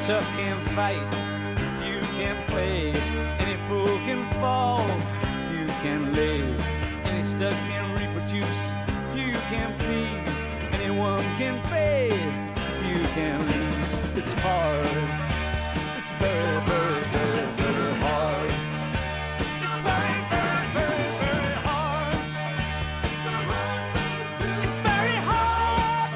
tough can fight, few can play. Any fool can fall, few can live. Any stud can reproduce, few can please. Anyone can fade, few can lose. It's hard. It's very, very, very, very hard. It's very, very, very, very hard. It's very hard.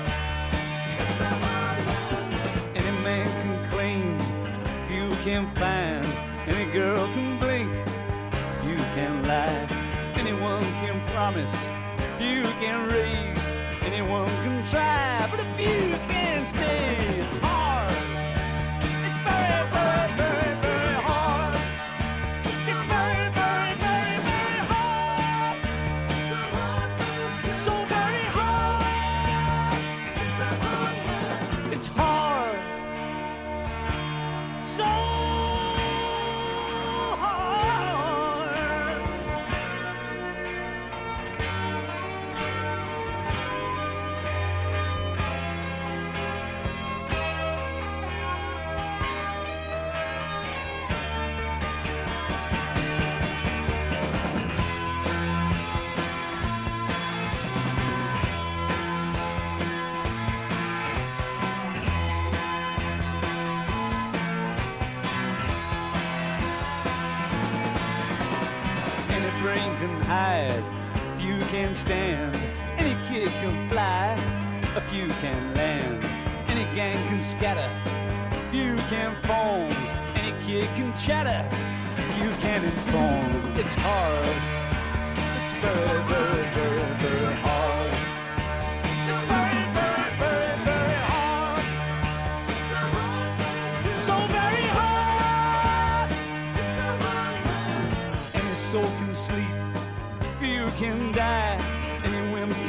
Any man can claim, few can find. Any girl can blink, few can lie. Anyone can promise, few can raise. Anyone can try, but a few can stay. It's hard. It's very, very, very, very hard. It's very, very, very, very hard. So very hard. It's hard. So hard. Any brain can hide, few can stand. Any kid can fly, a few can land. Any gang can scatter, few can form. Any kid can chatter, few can inform. It's hard. It's very, very, very, very hard. It's very, very, very, very hard. So very hard. Any soul can sleep, few can die. Any whim